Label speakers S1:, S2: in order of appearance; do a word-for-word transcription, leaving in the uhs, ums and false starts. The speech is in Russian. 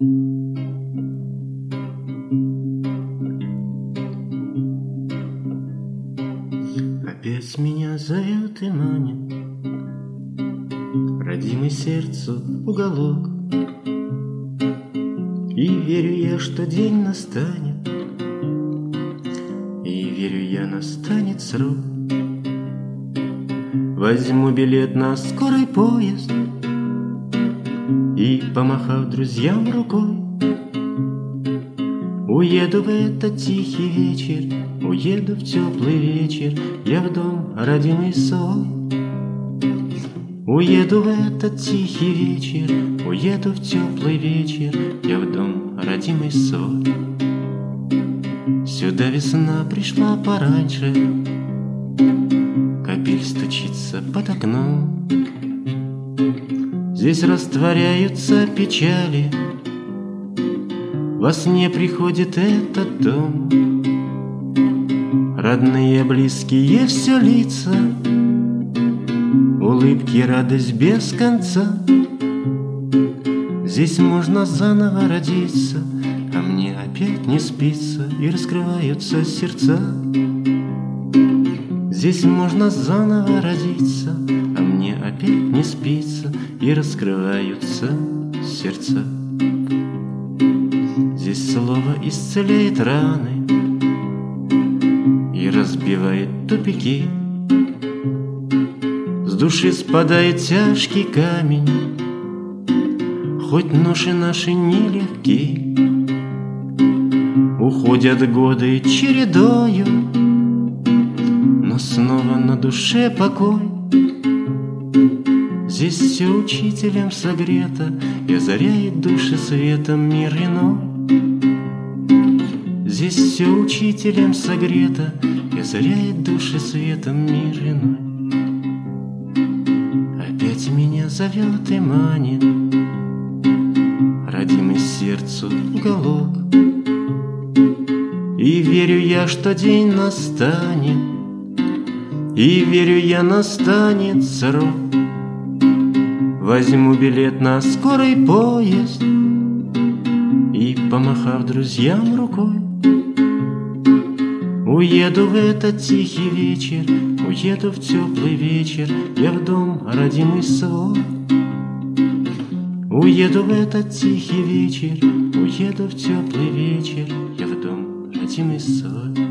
S1: Опять меня зовет и манит родимый сердцу уголок, и верю я, что день настанет, и верю я, настанет срок. Возьму билет на скорый поезд и, помахав друзьям рукой, уеду в этот тихий вечер, уеду в теплый вечер, я в дом родимый свой. Уеду в этот тихий вечер, уеду в теплый вечер, я в дом родимый свой. Сюда весна пришла пораньше, капель стучится под окном. Здесь растворяются печали, во сне приходит этот дом. Родные, близкие все лица, улыбки, радость без конца. Здесь можно заново родиться, а мне опять не спится, и раскрываются сердца. Здесь можно заново родиться, а мне опять не спится, и раскрываются сердца. Здесь слово исцеляет раны и разбивает тупики. С души спадает тяжкий камень, хоть ноши наши нелегки. Уходят годы чередою, но снова на душе покой. Здесь все учителем согрето и озаряет души светом мир иной. Здесь все учителем согрето и озаряет души светом мир иной. Опять меня зовет и манит родимый сердцу уголок, и верю я, что день настанет, и верю я, настанет срок. Возьму билет на скорый поезд и, помахав друзьям рукой, уеду в этот тихий вечер, уеду в теплый вечер, я в дом родимый свой. Уеду в этот тихий вечер, уеду в теплый вечер, я в дом родимый свой.